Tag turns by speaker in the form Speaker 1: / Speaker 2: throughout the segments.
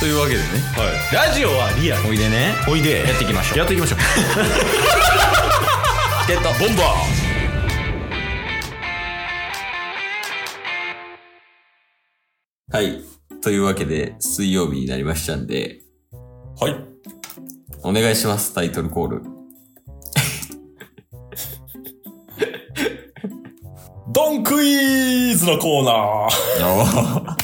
Speaker 1: というわけでね、
Speaker 2: ラジオはリアル。
Speaker 1: おいでね、
Speaker 2: おいで。
Speaker 1: やっていきましょう。
Speaker 2: やっていきましょう。
Speaker 1: チケットボンバー。はい。というわけで、水曜日になりましたんで、
Speaker 2: はい。
Speaker 1: お願いします、タイトルコール。
Speaker 2: ドンクイズのコーナー。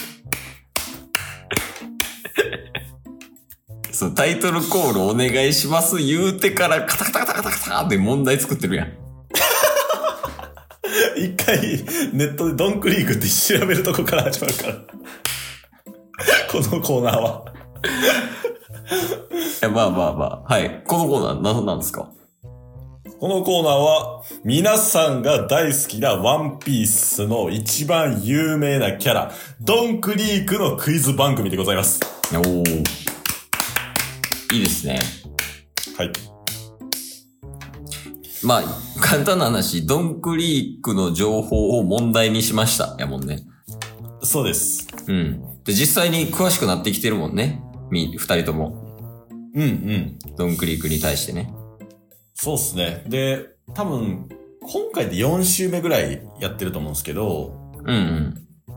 Speaker 1: そう、タイトルコールお願いします言うてからカタカタカタカタカタって問題作ってるやん。
Speaker 2: 一回ネットでドンクリークって調べるとこから始まるから。このコーナーは。
Speaker 1: いや、まあまあまあ。はい。このコーナー何なんですか？
Speaker 2: このコーナーは皆さんが大好きなワンピースの一番有名なキャラ、ドンクリークのクイズ番組でございます。
Speaker 1: おー。いいですね。
Speaker 2: はい。
Speaker 1: まあ、簡単な話、ドンクリークの情報を問題にしました。やもんね。
Speaker 2: そうです。
Speaker 1: うん。で、実際に詳しくなってきてるもんね。二人とも。
Speaker 2: うんうん。
Speaker 1: ドンクリークに対してね。
Speaker 2: そうっすね。で、多分、今回で4週目ぐらいやってると思うんですけど、
Speaker 1: うんうん。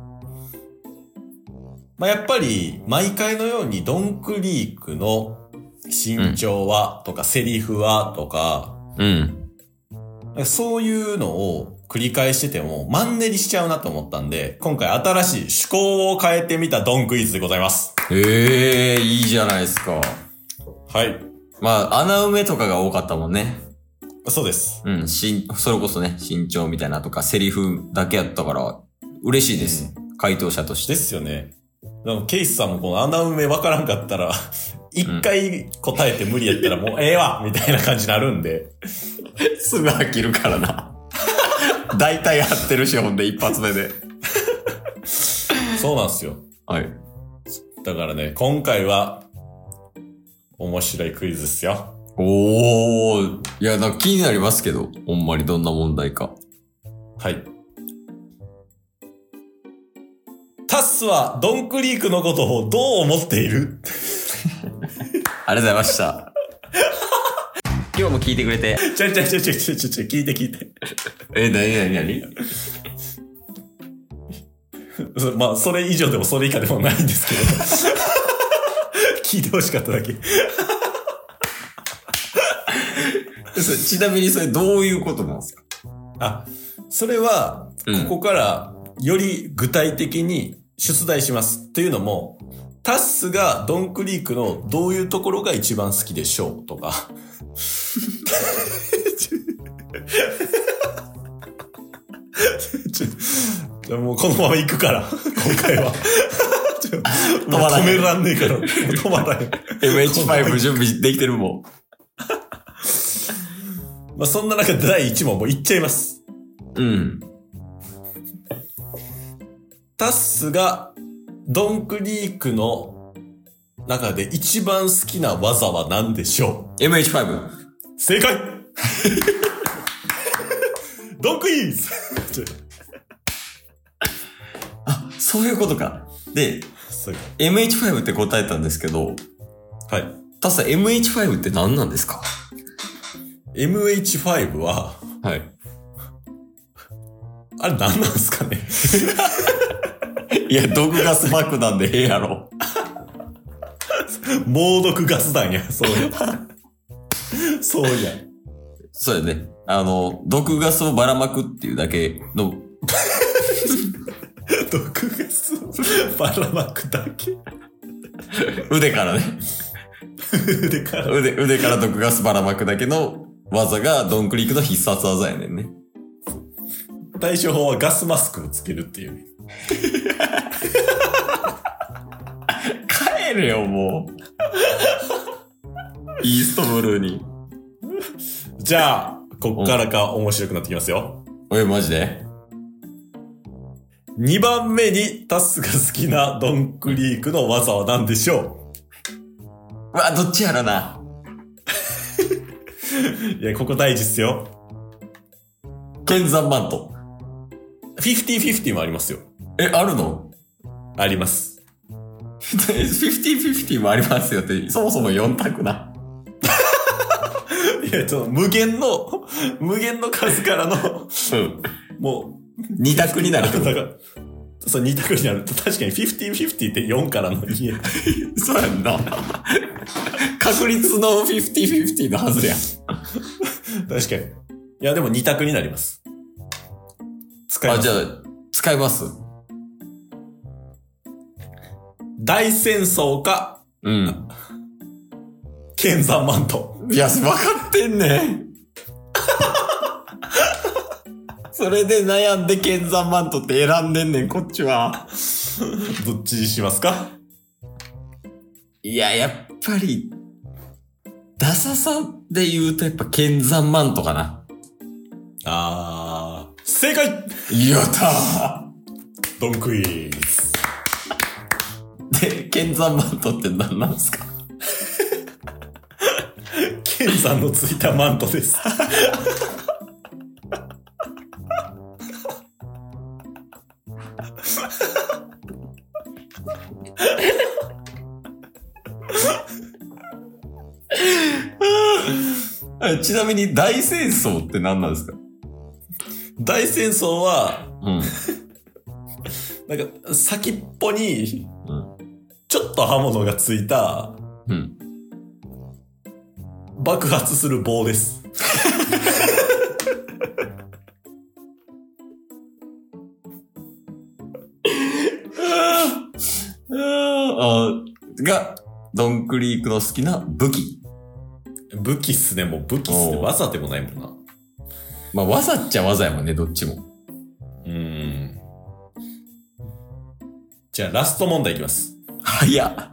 Speaker 2: まあ、やっぱり、毎回のようにドンクリークの身長はとか、セリフはとか、
Speaker 1: うん。
Speaker 2: そういうのを繰り返しててもマンネリしちゃうなと思ったんで、今回新しい趣向を変えてみたドンクイズでございます。
Speaker 1: いいじゃないですか。
Speaker 2: はい。
Speaker 1: まあ、穴埋めとかが多かったもんね。
Speaker 2: そうです。
Speaker 1: うん、それこそね、身長みたいなとか、セリフだけやったから、嬉しいです。回答者として。
Speaker 2: ですよね。ケイスさんもこの穴埋めわからんかったら、一回答えて無理やったらもうええわみたいな感じになるんで。
Speaker 1: すぐ飽きるからな。大体やってるし、ほんで一発目で。
Speaker 2: そうなんですよ。
Speaker 1: はい。
Speaker 2: だからね、今回は、面白いクイズですよ。
Speaker 1: おー。いや、気になりますけど、ほんまにどんな問題か。
Speaker 2: はい。タスはドンクリークのことをどう思っている？
Speaker 1: ありがとうございました。今日も聞いてくれて。
Speaker 2: ちょ、聞いて。
Speaker 1: 何
Speaker 2: まあ、それ以上でもそれ以下でもないんですけど。聞いてほしかっただけ。
Speaker 1: ちなみにそれどういうことなんですか？
Speaker 2: あ、それは、ここからより具体的に出題します。というのも、タッスがドンクリークのどういうところが一番好きでしょうとか。もうこのまま行くから、今回は。もう止めらんねえから、止まらへん。
Speaker 1: MH5 準備できてるもん。
Speaker 2: まあそんな中で第1問もう行っちゃいます。
Speaker 1: うん。
Speaker 2: タッスがドンクリークの中で一番好きな技は何でしょう？
Speaker 1: MH5。
Speaker 2: 正解ドンクイズ
Speaker 1: あ、そういうことか。で、MH5 って答えたんですけど、
Speaker 2: はい。
Speaker 1: タスさん MH5 って何なんですか？
Speaker 2: MH5 は、
Speaker 1: はい。
Speaker 2: あれ何なんですかね
Speaker 1: いや、毒ガス爆弾でええやろ。
Speaker 2: 猛毒ガス弾や、そうや。そうや。
Speaker 1: そうやね。毒ガスをばらまくっていうだけの。
Speaker 2: 毒ガスをばらまくだけ
Speaker 1: 腕からね。
Speaker 2: 腕から
Speaker 1: 毒ガスばらまくだけの技がドンクリークの必殺技やねんね。
Speaker 2: 対処法はガスマスクをつけるっていうね。
Speaker 1: 帰れよ、もう。イーストブルーに。
Speaker 2: じゃあ、こっからが面白くなってきますよ。
Speaker 1: マジで
Speaker 2: 2番目にタスが好きなドンクリークの技は何でしょ
Speaker 1: うわ、どっちやろな。
Speaker 2: いや、ここ大事っすよ。
Speaker 1: 剣山マント。
Speaker 2: 50-50もありますよ。
Speaker 1: あるの？
Speaker 2: あります。
Speaker 1: 50-50もありますよって、そもそも4択な。
Speaker 2: いや、無限の数からの、もう、
Speaker 1: 2択になるってこと。
Speaker 2: そう、2択になると、確かに50-50って4からの2。
Speaker 1: そうやんな。確率の50-50のはずやん。
Speaker 2: 確かに。いや、でも2択になります。使います。
Speaker 1: じゃあ、使います。
Speaker 2: 大戦争か、剣山マント。
Speaker 1: いや、分かってんねん。それで悩んで剣山マントって選んでんねん、こっちは。
Speaker 2: どっちにしますか？
Speaker 1: いや、やっぱり、ダサさで言うとやっぱ剣山マントかな。
Speaker 2: 正解！
Speaker 1: やったー！
Speaker 2: ドンクイーズ。
Speaker 1: で、剣山マントって何なんですか？
Speaker 2: 剣山のついたマントです。
Speaker 1: ちなみに大戦争って何なんですか？
Speaker 2: 大戦争は、
Speaker 1: うん。
Speaker 2: なんか先っぽに、ちょっと刃物がついた、爆発する棒です。
Speaker 1: が、ドンクリークの好きな武器。
Speaker 2: 武器っすね、もう武器っすね。技でもないもんな。
Speaker 1: まあ、技っちゃ技やもんね、どっちも。
Speaker 2: じゃあ、ラスト問題いきます。
Speaker 1: 早っ。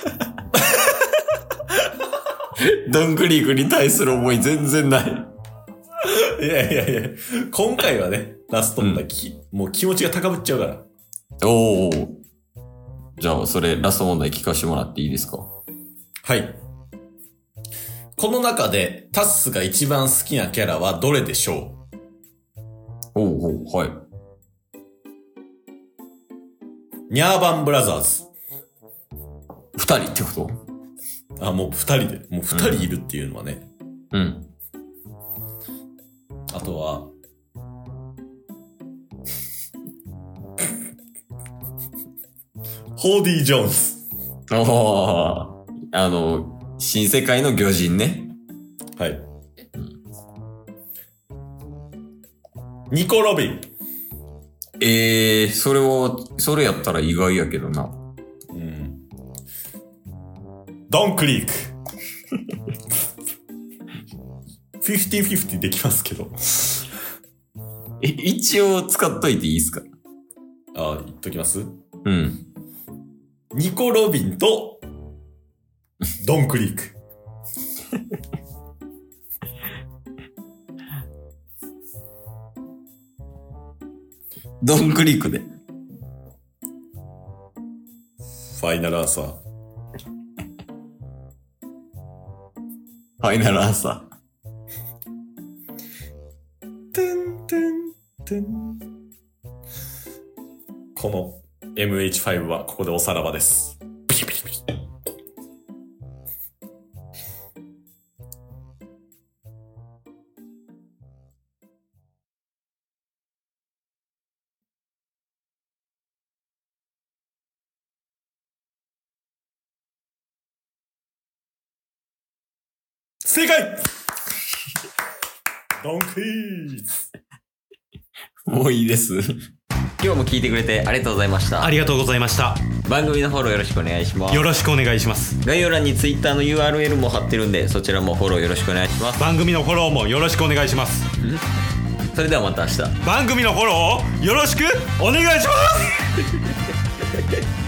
Speaker 1: ドンクリークに対する思い全然ない。
Speaker 2: いや。今回はね、ラスト問題、もう気持ちが高ぶっちゃうから。
Speaker 1: おー。じゃあ、それ、ラスト問題聞かせてもらっていいですか？
Speaker 2: はい。この中で、タッスが一番好きなキャラはどれでしょ
Speaker 1: う？はい。
Speaker 2: ニャーバンブラザーズ。
Speaker 1: 2人ってこと？
Speaker 2: もう2人で。もう2人いるっていうのはね。あとは、ホーディ・ジョーンズ。
Speaker 1: 新世界の魚人ね。
Speaker 2: はい。ニコ・ロビン。
Speaker 1: それやったら意外やけどな。
Speaker 2: ドン・クリーク。50-50できますけど。
Speaker 1: 一応使っといていいですか？
Speaker 2: 言っときます？
Speaker 1: ニ
Speaker 2: コ・ロビンと、ドン・クリーク。
Speaker 1: ドンクリークで。
Speaker 2: ファイナルアンサー。
Speaker 1: ファイナルアンサ
Speaker 2: ー。てんてんてん。この MH5 はここでおさらばです。ピリピリピリ。正解ドンクイズ。
Speaker 1: もういいです。今日も聞いてくれてありがとうございました。
Speaker 3: ありがとうございました。
Speaker 1: 番組のフォローよろしくお願いします。
Speaker 3: よろしくお願いします。
Speaker 1: 概要欄に Twitter の URL も貼ってるんで、そちらもフォローよろしくお願いします。
Speaker 3: 番組のフォローもよろしくお願いします。
Speaker 1: それではまた明日。
Speaker 3: 番組のフォローをよろしくお願いします。